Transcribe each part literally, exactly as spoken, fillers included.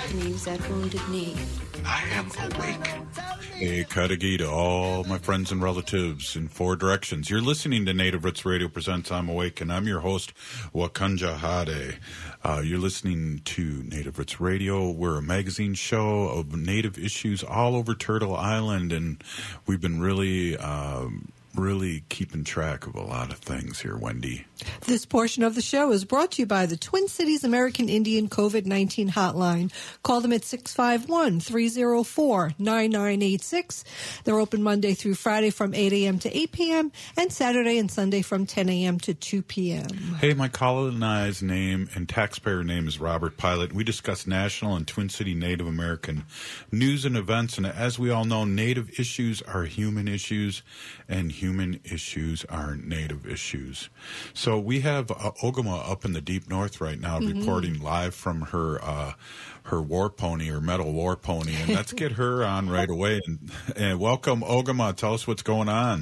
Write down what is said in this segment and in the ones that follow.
Leaves that wounded knee. I am awake. Hey, Kadagi to all my friends and relatives in four directions. You're listening to Native Roots Radio Presents I'm Awake, and I'm your host, Wakanja Hade. Uh, you're listening to Native Roots Radio. We're a magazine show of Native issues all over Turtle Island, and we've been really... Um, really keeping track of a lot of things here, Wendy. This portion of the show is brought to you by the Twin Cities American Indian COVID nineteen hotline. Call them at six five one, three oh four, nine nine eight six. They're open Monday through Friday from eight a.m. to eight p.m. and Saturday and Sunday from ten a.m. to two p.m. Hey, my colonized name and taxpayer name is Robert Pilot. We discuss national and Twin City Native American news and events, and as we all know, Native issues are human issues, and human Human issues are Native issues. So we have uh, Ogama up in the deep north right now, mm-hmm. reporting live from her uh, her war pony, her metal war pony, and let's get her on right away. And, and welcome, Ogama. Tell us what's going on.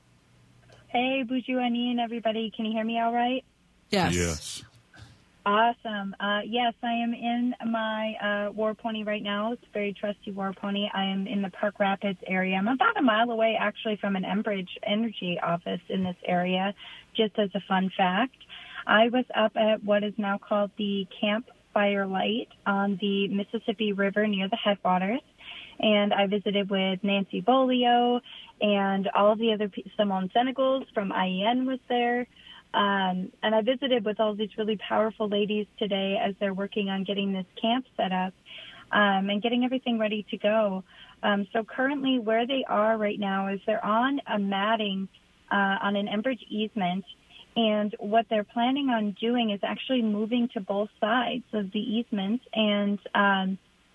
Hey, Buju Anin, everybody. Can you hear me all right? Yes. Yes. Awesome. Uh, yes, I am in my uh, war pony right now. It's a very trusty war pony. I am in the Park Rapids area. I'm about a mile away, actually, from an Enbridge Energy office in this area, just as a fun fact. I was up at what is now called the Camp Firelight on the Mississippi River near the headwaters, and I visited with Nancy Bolio and all the other, Simone Senegals from I E N was there. Um, and I visited with all these really powerful ladies today as they're working on getting this camp set up um, and getting everything ready to go. Um, so currently where they are right now is they're on a matting uh, on an Enbridge easement, and what they're planning on doing is actually moving to both sides of the easement and um,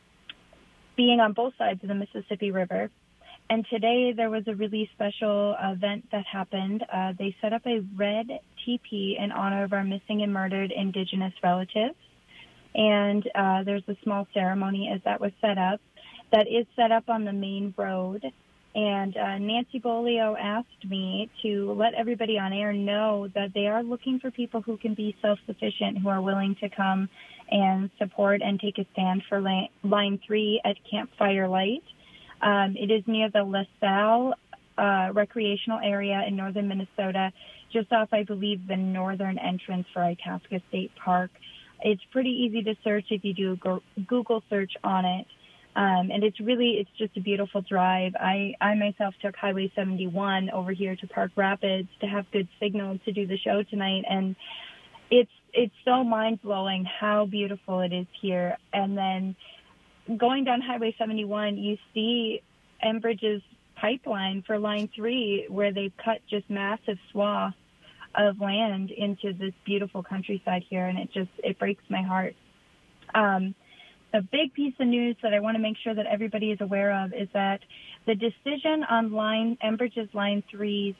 being on both sides of the Mississippi River. And today there was a really special event that happened. Uh, they set up a red teepee in honor of our missing and murdered Indigenous relatives. And uh, there's a small ceremony as that was set up. That is set up on the main road. And uh, Nancy Bolio asked me to let everybody on air know that they are looking for people who can be self-sufficient, who are willing to come and support and take a stand for line, line three at Camp Firelight. Um, it is near the LaSalle uh, recreational area in northern Minnesota, just off, I believe, the northern entrance for Itasca State Park. It's pretty easy to search if you do a go- Google search on it. Um, and it's really, it's just a beautiful drive. I, I myself took Highway seventy-one over here to Park Rapids to have good signal to do the show tonight. And it's, it's so mind-blowing how beautiful it is here. And then going down Highway seventy-one, you see Enbridge's pipeline for Line three, where they've cut just massive swaths of land into this beautiful countryside here, and it just, it breaks my heart. Um, the big piece of news that I want to make sure that everybody is aware of is that the decision on Line Enbridge's Line three's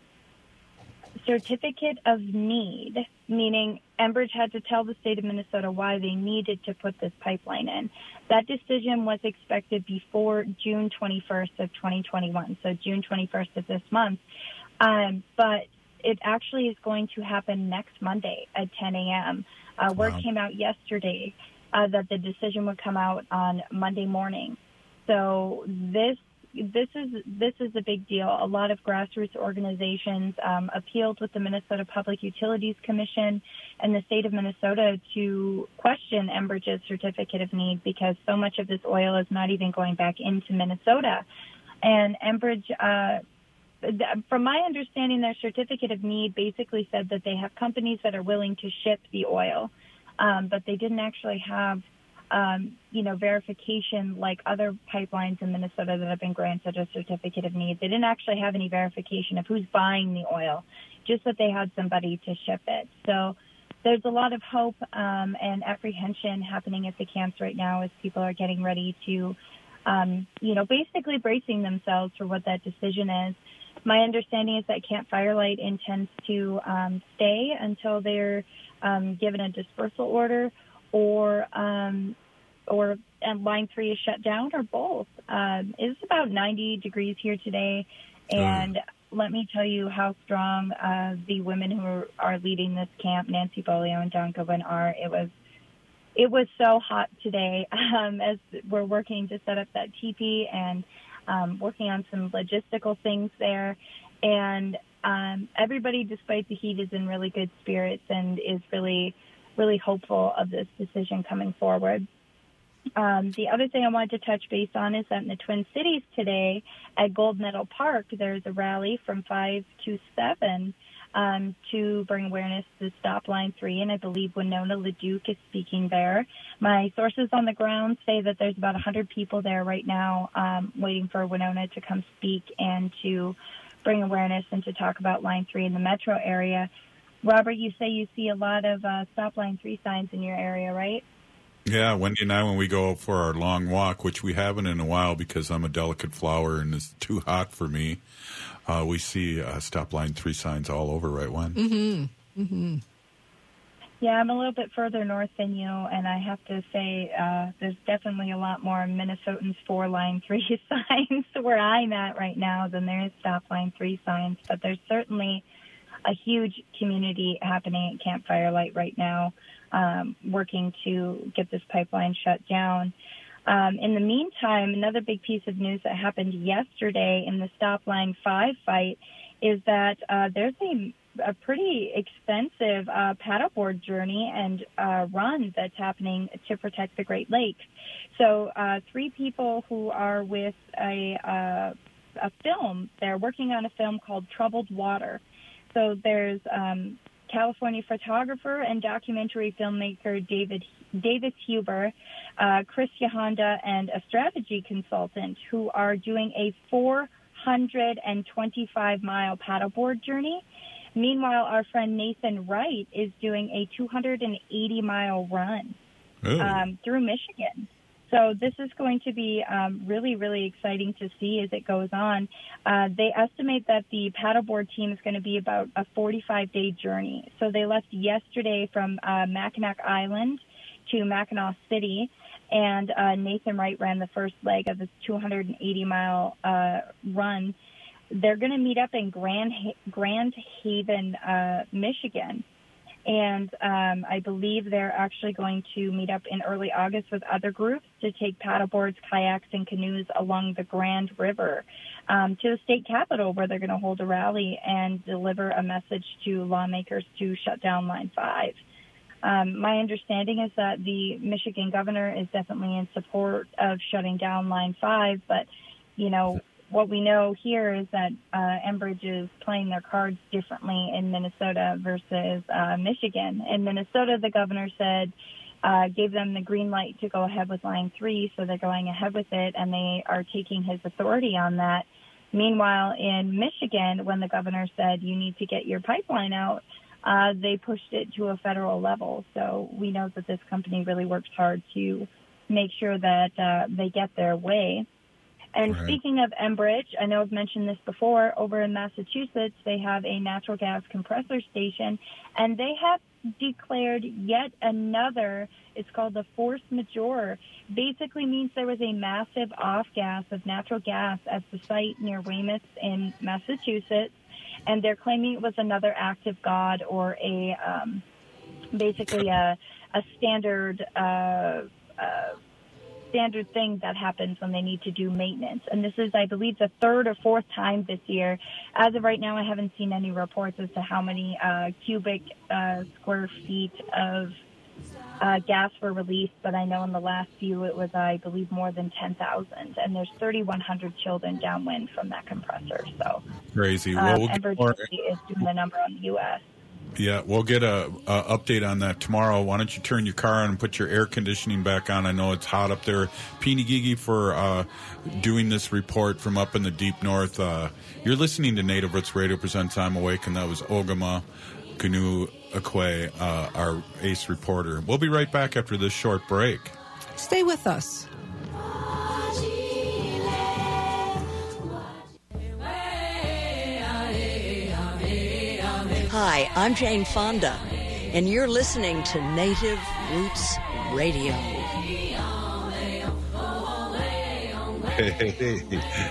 certificate of need, meaning Enbridge had to tell the state of Minnesota why they needed to put this pipeline in. That decision was expected before June twenty-first of twenty twenty-one, so June twenty-first of this month. Um, but it actually is going to happen next Monday at ten a.m. Uh, word wow. came out yesterday uh, that the decision would come out on Monday morning. So this This is this is a big deal. A lot of grassroots organizations um, appealed with the Minnesota Public Utilities Commission and the state of Minnesota to question Enbridge's certificate of need, because so much of this oil is not even going back into Minnesota. And Enbridge, uh, th- from my understanding, their certificate of need basically said that they have companies that are willing to ship the oil, um, but they didn't actually have Um, you know, verification like other pipelines in Minnesota that have been granted a certificate of need. They didn't actually have any verification of who's buying the oil, just that they had somebody to ship it. So there's a lot of hope um, and apprehension happening at the camps right now as people are getting ready to, um, you know, basically bracing themselves for what that decision is. My understanding is that Camp Firelight intends to um, stay until they're um, given a dispersal order, or um, or and line three is shut down, or both. Um, it's about ninety degrees here today, and mm. let me tell you how strong uh, the women who are, are leading this camp, Nancy Bolio and Don Goodwin, are. It was it was so hot today um, as we're working to set up that teepee and um, working on some logistical things there. And um, everybody, despite the heat, is in really good spirits and is really, really hopeful of this decision coming forward. Um, the other thing I wanted to touch base on is that in the Twin Cities today at Gold Medal Park, there's a rally from five to seven um, to bring awareness to Stop Line three, and I believe Winona LaDuke is speaking there. My sources on the ground say that there's about one hundred people there right now um, waiting for Winona to come speak and to bring awareness and to talk about Line three in the metro area. Robert, you say you see a lot of uh, Stop Line three signs in your area, right? Yeah, Wendy and I, when we go for our long walk, which we haven't in a while because I'm a delicate flower and it's too hot for me, uh, we see uh, Stop Line three signs all over, right, Wen? Mm-hmm. Mm-hmm. Yeah, I'm a little bit further north than you, and I have to say uh, there's definitely a lot more Minnesotans for Line three signs where I'm at right now than there is Stop Line three signs. But there's certainly a huge community happening at Camp Firelight right now, um, working to get this pipeline shut down. Um, in the meantime, another big piece of news that happened yesterday in the Stop Line five fight is that uh, there's a, a pretty extensive uh, paddleboard journey and uh, run that's happening to protect the Great Lakes. So uh, three people who are with a, uh, a film, they're working on a film called Troubled Water. So there's um, California photographer and documentary filmmaker David Davis Huber, uh, Chris Yahonda, and a strategy consultant who are doing a four hundred twenty-five mile paddleboard journey. Meanwhile, our friend Nathan Wright is doing a two hundred eighty mile run um, through Michigan. So this is going to be um, really, really exciting to see as it goes on. Uh, they estimate that the paddleboard team is going to be about a forty-five day journey. So they left yesterday from uh, Mackinac Island to Mackinac City, and uh, Nathan Wright ran the first leg of this two hundred eighty mile uh, run. They're going to meet up in Grand, Grand Haven, uh, Michigan. And um, I believe they're actually going to meet up in early August with other groups to take paddleboards, kayaks, and canoes along the Grand River um, to the state capitol, where they're going to hold a rally and deliver a message to lawmakers to shut down Line five. Um, my understanding is that the Michigan governor is definitely in support of shutting down Line five, but, you know, what we know here is that uh, Enbridge is playing their cards differently in Minnesota versus uh, Michigan. In Minnesota, the governor said, uh, gave them the green light to go ahead with Line three, so they're going ahead with it, and they are taking his authority on that. Meanwhile, in Michigan, when the governor said you need to get your pipeline out, uh, they pushed it to a federal level. So we know that this company really works hard to make sure that uh, they get their way. And right. Speaking of Enbridge, I know I've mentioned this before, over in Massachusetts, they have a natural gas compressor station, and they have declared yet another, it's called the force majeure. Basically means there was a massive off-gas of natural gas at the site near Weymouth in Massachusetts, and they're claiming it was another act of God or a, um, basically a, a standard, uh, uh, standard thing that happens when they need to do maintenance. And this is, I believe, the third or fourth time this year. As of right now, I haven't seen any reports as to how many uh, cubic uh, square feet of uh, gas were released, but I know in the last few it was, I believe, more than ten thousand. And there's thirty-one hundred children downwind from that compressor. So crazy. Well, um, we'll Enbridge more... is doing the number on the U S Yeah, we'll get a, a update on that tomorrow. Why don't you turn your car on and put your air conditioning back on? I know it's hot up there. Peeny Gigi for uh, doing this report from up in the deep north. Uh, you're listening to Native Roots Radio presents I'm Awake, and that was Ogama Gnu Akwe, uh, our ace reporter. We'll be right back after this short break. Stay with us. Hi, I'm Jane Fonda, and you're listening to Native Roots Radio. Hey, hey, hey.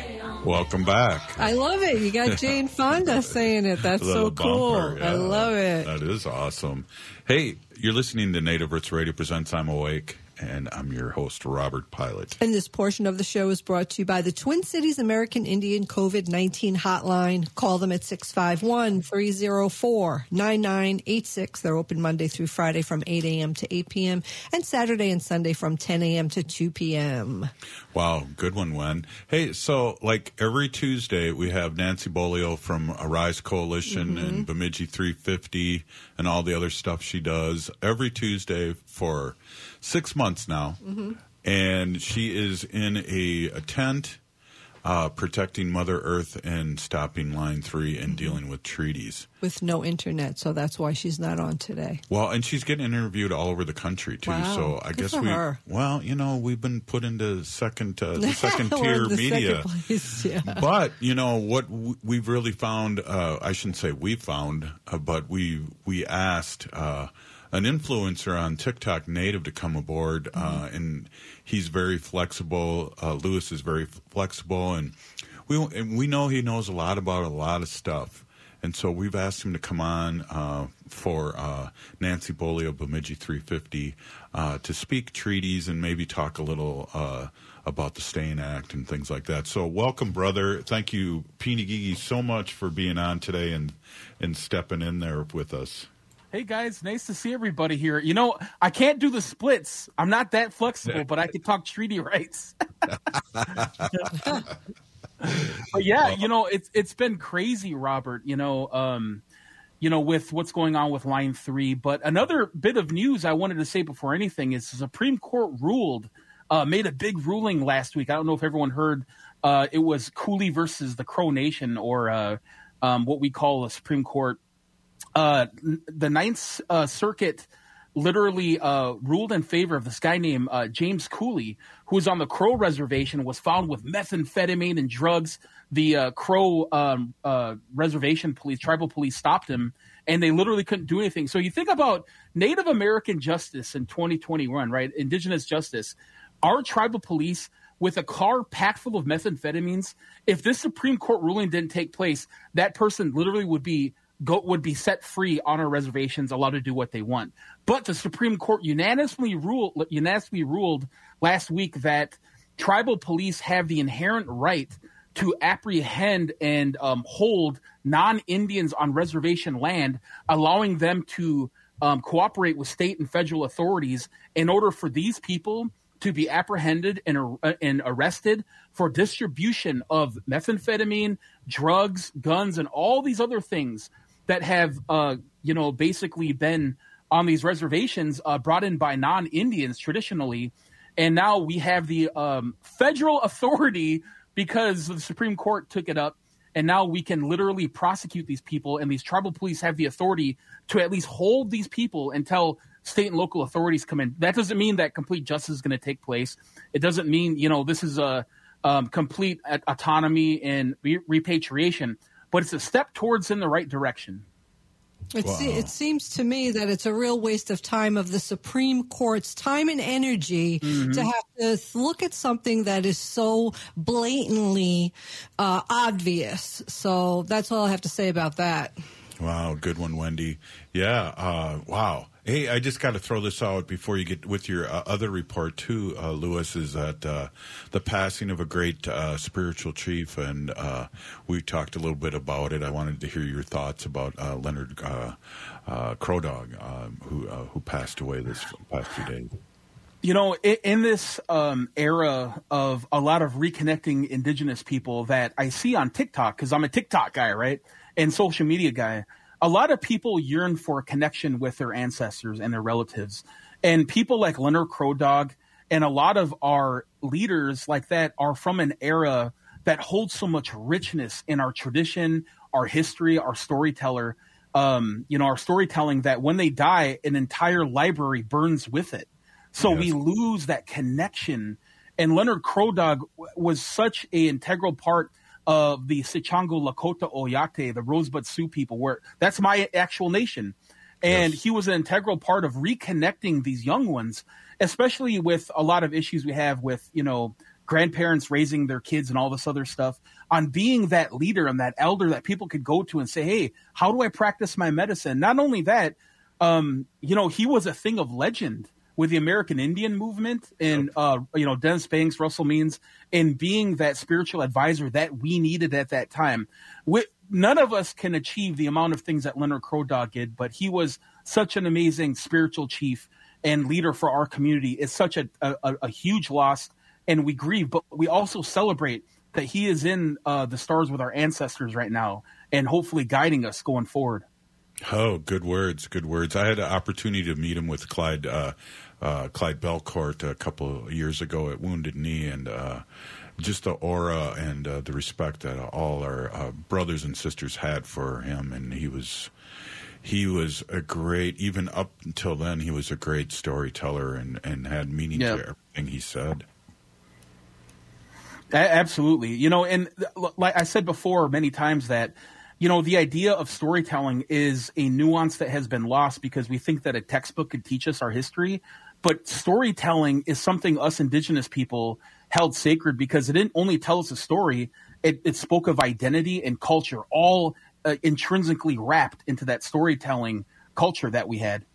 Welcome back. I love it. You got Jane Fonda saying it. That's so cool. Bumper, yeah. I love it. That is awesome. Hey, you're listening to Native Roots Radio Presents I'm Awake, and I'm your host, Robert Pilot. And this portion of the show is brought to you by the Twin Cities American Indian COVID nineteen hotline. Call them at six five one, three zero four, nine nine eight six. They're open Monday through Friday from eight a.m. to eight p.m. and Saturday and Sunday from ten a.m. to two p.m. Wow, good one, Wen. Hey, so like every Tuesday, we have Nancy Bolio from Arise Coalition mm-hmm. and Bemidji three fifty and all the other stuff she does every Tuesday for six months now. Mm-hmm. And she is in a, a tent uh, protecting Mother Earth and stopping Line three and dealing with treaties. With no internet, so that's why she's not on today. Well, and she's getting interviewed all over the country, too. Wow. So I Good guess for we, her. well, you know, we've been put into second, uh, the second tier the media. Second place, yeah. But, you know, what w- we've really found, uh, I shouldn't say we found, uh, but we, we asked uh, an influencer on TikTok, Native, to come aboard, uh, mm-hmm. and he's very flexible. Uh, Lewis is very flexible, and we and we know he knows a lot about a lot of stuff. And so we've asked him to come on uh, for uh, Nancy Bolio, Bemidji three fifty, uh, to speak treaties and maybe talk a little uh, about the STAIN Act and things like that. So welcome, brother. Thank you, Peeny Gigi, so much for being on today and, and stepping in there with us. Hey, guys, nice to see everybody here. You know, I can't do the splits. I'm not that flexible, but I can talk treaty rights. But yeah, you know, it's it's been crazy, Robert, you know, um, you know, with what's going on with Line three. But another bit of news I wanted to say before anything is the Supreme Court ruled, uh, made a big ruling last week. I don't know if everyone heard. Uh, it was Cooley versus the Crow Nation, or uh, um, what we call a Supreme Court. Uh, the Ninth uh, Circuit literally uh, ruled in favor of this guy named uh, James Cooley, who was on the Crow Reservation, was found with methamphetamine and drugs. The uh, Crow um, uh, Reservation police, tribal police, stopped him, and they literally couldn't do anything. So you think about Native American justice in twenty twenty-one, right? Indigenous justice. Our tribal police, with a car packed full of methamphetamines, if this Supreme Court ruling didn't take place, that person literally would be Go, would be set free on our reservations, allowed to do what they want. But the Supreme Court unanimously ruled, unanimously ruled last week that tribal police have the inherent right to apprehend and um, hold non-Indians on reservation land, allowing them to um, cooperate with state and federal authorities in order for these people to be apprehended and, uh, and arrested for distribution of methamphetamine, drugs, guns, and all these other things that have, uh, you know, basically been on these reservations uh, brought in by non-Indians traditionally. And now we have the um, federal authority, because the Supreme Court took it up, and now we can literally prosecute these people, and these tribal police have the authority to at least hold these people until state and local authorities come in. That doesn't mean that complete justice is going to take place. It doesn't mean, you know, this is a um, complete autonomy and re- repatriation, but it's a step towards in the right direction. It, wow. se- it seems to me that it's a real waste of time of the Supreme Court's time and energy mm-hmm. to have to look at something that is so blatantly uh, obvious. So that's all I have to say about that. Wow, good one, Wendy. Yeah, uh, wow. Hey, I just got to throw this out before you get with your uh, other report, too, uh, Lewis, is that uh, the passing of a great uh, spiritual chief, and uh, we talked a little bit about it. I wanted to hear your thoughts about uh, Leonard uh, uh, Crow Dog, uh, who uh, who passed away this past few days. You know, in, in this um, era of a lot of reconnecting Indigenous people that I see on TikTok, because I'm a TikTok guy, right, and social media guy, a lot of people yearn for a connection with their ancestors and their relatives. And people like Leonard Crow Dog and a lot of our leaders like that are from an era that holds so much richness in our tradition, our history, our storyteller, um, you know, our storytelling, that when they die, an entire library burns with it. So yes. we lose that connection. And Leonard Crow Dog w- was such an integral part of the Sichango Lakota Oyate, the Rosebud Sioux people, where that's my actual nation. And yes. he was an integral part of reconnecting these young ones, especially with a lot of issues we have with, you know, grandparents raising their kids and all this other stuff, on being that leader and that elder that people could go to and say, hey, how do I practice my medicine? Not only that, um, you know, he was a thing of legend with the American Indian movement and, uh, you know, Dennis Banks, Russell Means, and being that spiritual advisor that we needed at that time. We, none of us can achieve the amount of things that Leonard Crow Dog did, but he was such an amazing spiritual chief and leader for our community. It's such a, a, a huge loss, and we grieve, but we also celebrate that he is in uh, the stars with our ancestors right now and hopefully guiding us going forward. Oh, good words, good words. I had an opportunity to meet him with Clyde uh, uh, Clyde Belcourt a couple of years ago at Wounded Knee, and uh, just the aura and uh, the respect that all our uh, brothers and sisters had for him, and he was he was a great, even up until then, he was a great storyteller and, and had meaning Yep. to everything he said. A- Absolutely. You know, and like I said before many times that, you know, the idea of storytelling is a nuance that has been lost because we think that a textbook could teach us our history. But storytelling is something us indigenous people held sacred because it didn't only tell us a story, it, it spoke of identity and culture, all uh, intrinsically wrapped into that storytelling culture that we had.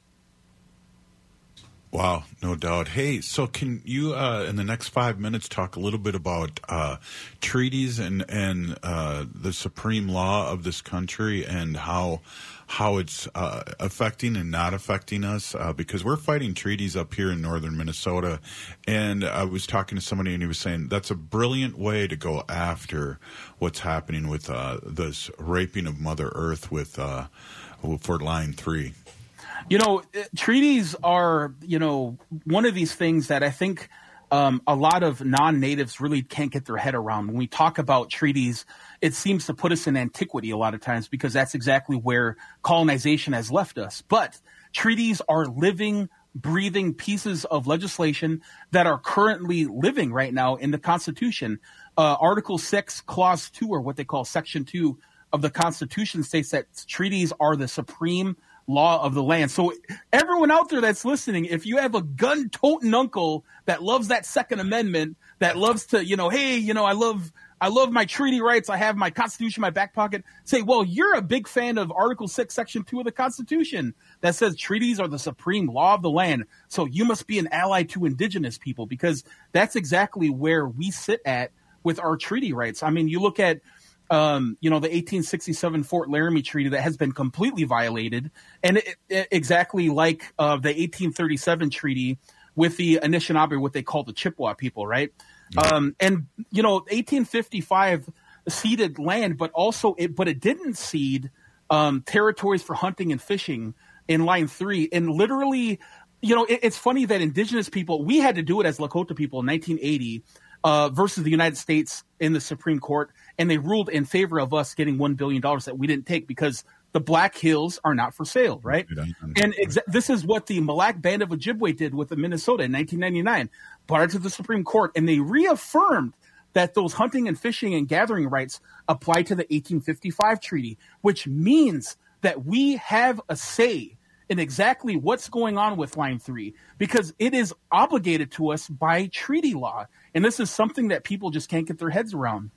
Wow, no doubt. Hey, so can you, uh, in the next five minutes, talk a little bit about uh, treaties and and uh, the supreme law of this country and how how it's uh, affecting and not affecting us? Uh, because we're fighting treaties up here in northern Minnesota, and I was talking to somebody and he was saying that's a brilliant way to go after what's happening with uh, this raping of Mother Earth with uh, for Line Three. You know, treaties are, you know, one of these things that I think um, a lot of non-natives really can't get their head around. When we talk about treaties, it seems to put us in antiquity a lot of times because that's exactly where colonization has left us. But treaties are living, breathing pieces of legislation that are currently living right now in the Constitution. Uh, Article six, Clause two, or what they call Section two of the Constitution, states that treaties are the supreme law of the land. So everyone out there that's listening, if you have a gun-toting uncle that loves that Second Amendment, that loves to, you know, hey, you know, I love I love my treaty rights, I have my Constitution in my back pocket, say, well, you're a big fan of Article six, Section two of the Constitution that says treaties are the supreme law of the land. So you must be an ally to indigenous people because that's exactly where we sit at with our treaty rights. I mean, you look at Um, you know, the eighteen sixty-seven Fort Laramie Treaty that has been completely violated, and it, it, exactly like uh, the eighteen thirty-seven Treaty with the Anishinaabe, what they call the Chippewa people, right? Mm-hmm. Um, and you know, eighteen fifty-five ceded land, but also it, but it didn't cede um, territories for hunting and fishing in Line Three, and literally, you know, it, it's funny that indigenous people, we had to do it as Lakota people in nineteen eighty. Uh, versus the United States in the Supreme Court, and they ruled in favor of us getting one billion dollars that we didn't take because the Black Hills are not for sale, right? And exa- this is what the Mille Lacs Band of Ojibwe did with the Minnesota in nineteen ninety-nine, brought it to the Supreme Court, and they reaffirmed that those hunting and fishing and gathering rights apply to the eighteen fifty-five treaty, which means that we have a say in exactly what's going on with Line three because it is obligated to us by treaty law. And this is something that people just can't get their heads around.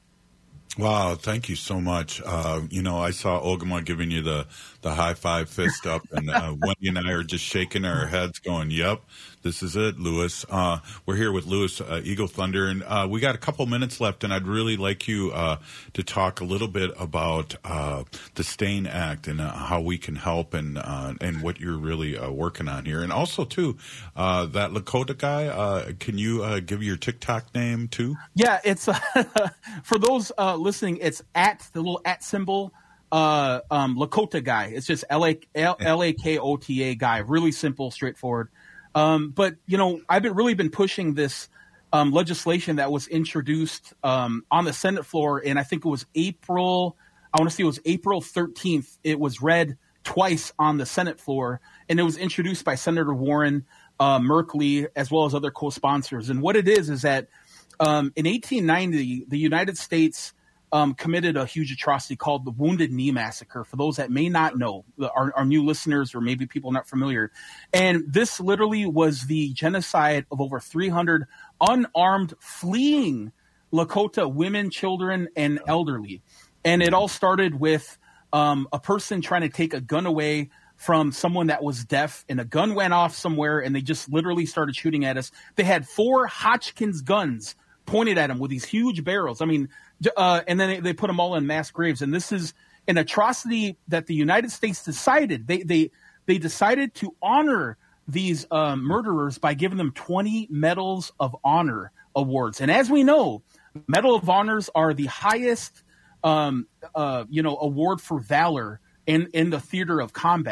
Wow, thank you so much. Uh, you know, I saw Ogama giving you the, the high five fist up, and uh, Wendy and I are just shaking our heads going, yep, this is it, Lewis. Uh, we're here with Lewis, uh, Eagle Thunder, and uh, we got a couple minutes left, and I'd really like you uh, to talk a little bit about uh, the STAIN Act and uh, how we can help and uh, and what you're really uh, working on here. And also, too, uh, that Lakota guy, uh, can you uh, give your TikTok name, too? Yeah, it's uh, for those uh, listening, it's at the little at symbol, uh, um, Lakota guy. It's just L A L A K O T A guy. Really simple, straightforward. Um, but, you know, I've been really been pushing this um, legislation that was introduced um, on the Senate floor. And I think it was April, I want to say it was April thirteenth. It was read twice on the Senate floor. And it was introduced by Senator Warren, uh, Merkley, as well as other co-sponsors. And what it is is that um, in eighteen ninety, the United States um, committed a huge atrocity called the Wounded Knee Massacre. For those that may not know, our, our new listeners or maybe people not familiar. And this literally was the genocide of over three hundred unarmed, fleeing Lakota women, children, and elderly. And it all started with um, a person trying to take a gun away from someone that was deaf, and a gun went off somewhere, and they just literally started shooting at us. They had four Hotchkiss guns pointed at them with these huge barrels. I mean, uh, and then they, they put them all in mass graves. And this is an atrocity that the United States decided. They they they decided to honor these um, murderers by giving them twenty Medals of Honor awards. And as we know, Medal of Honors are the highest, um, uh, you know, award for valor in in the theater of combat.